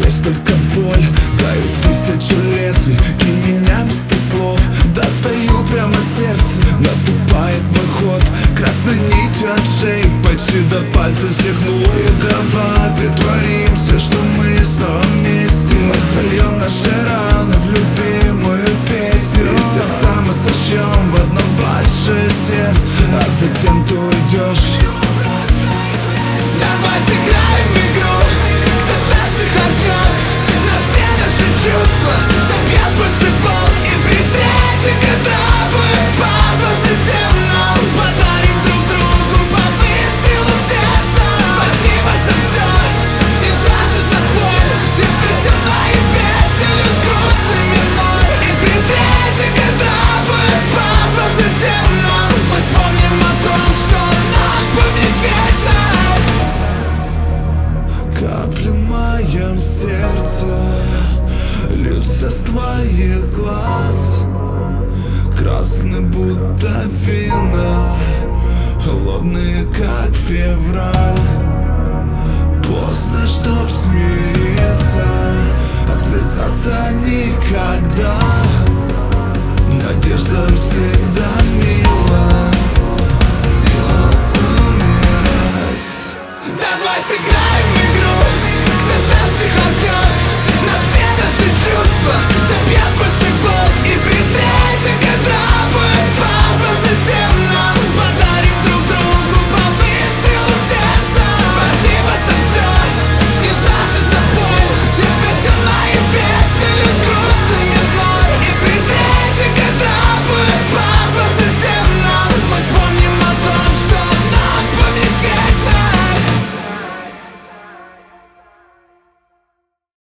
Есть только боль, даю тысячу лезвий. Кинь меня без слов, достаю прямо сердце. Наступает мой ход, красной нитью от шеи почти до пальцев всех ног. И давай притворимся, что мы снова вместе. Мы сольем наши раны в любимую песню. И сердца мы сошьем в одно большое сердце. А затем ты уйдешь. Давай сыграем игру, кто дальше харкнет. На все наши чувства забьет больше болт. И при встрече, когда будет по 27 нам, подарим друг другу по выстрелу в сердце. Спасибо за все и даже за боль. Теперь со мной и песен лишь грустный минор. И при встрече, когда будет по 27 нам, мы вспомним о том, что нам помнить вечность. Капли в моем сердце льются с твоих глаз. Красный будто вина, холодные как февраль. Поздно, чтоб смеяться.